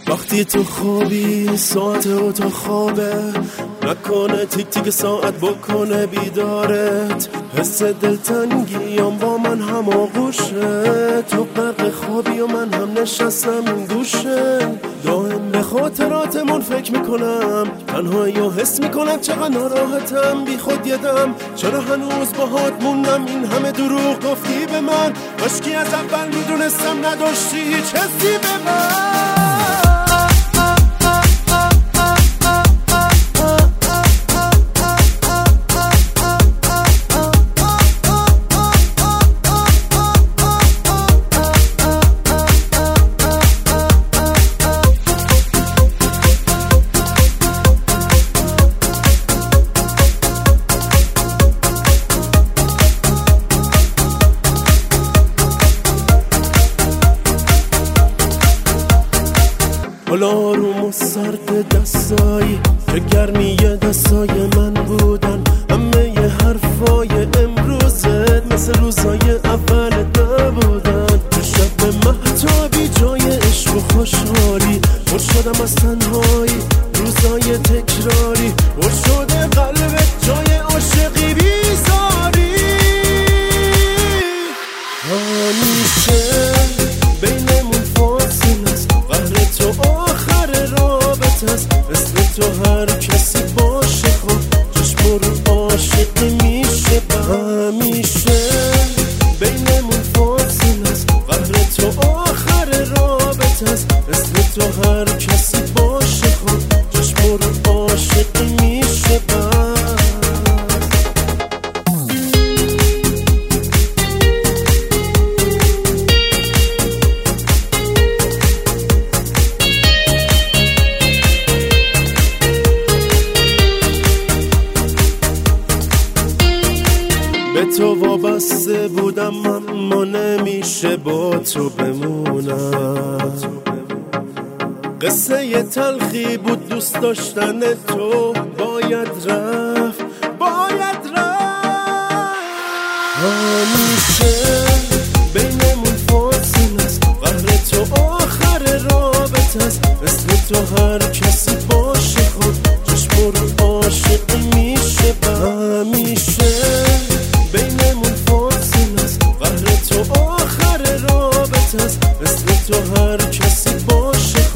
وقتی تو خوابی ساعت اتاق خوابه، نکنه تیک تیک ساعت بکنه بیدارت. حس دلتنگیام با من هم آغوشه، تو غرق خوابی و من هم نشستم این گوشه. دائم به خاطراتمون فکر میکنم، تنهایی و حس میکنم چقدر ناراحتم بی خود یدم. چرا هنوز باهات موندم، این همه دروغ گفتی به من، کاشکی از اول میدونستم نداشتی هیچ حسی به من. حالا آروم و سرد دستایی که گرمی دستای من بودن، همه ی حرفای امروزت مثل روزای اول نبودن. تو شب مهتابی جای عشق و خوشحالی، پر شدم از تنهایی روزای تکراری، پر شده قلبت جای عاشقی بیزاری. همیشه بینمون فاصله است، قهر تو آخر رابطه است. مثل تو هر کسی باشه خب چشم رو عاشقی میشه. همیشه بینمون فاصله است، قهر تو آخر رابطه است. مثل تو هر کسی باشه خب چشم رو عاشقی میشه. به تو وابسته بودم اما نمیشه با تو بمونم. قصه ی تلخی بود دوست داشتن تو، باید رفت باید رفت. همیشه بینمون فاصله است، قهر تو آخر رابطه است. مثل تو هر کسی باشه خب چشم رو عاشقی میشه. همیشه بینمون فاصله است، قهر تو آخر رابطه است. مثل تو هر کسی باشه